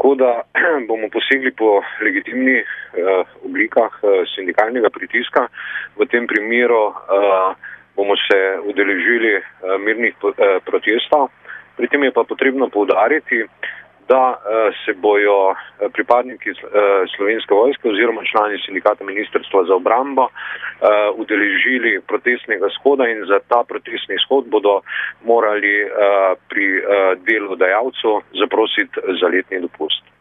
Tako da bomo posegli po legitimnih oblikah sindikalnega pritiska. V tem primeru bomo se udeležili mirnih protestov. Pri tem je pa potrebno poudariti, da se bojo pripadniki Slovenske vojske oziroma člani sindikata Ministrstva za obrambo udeležili protestnega shoda in za ta protestni shod bodo morali pri delodajalcu zaprositi za letni dopust.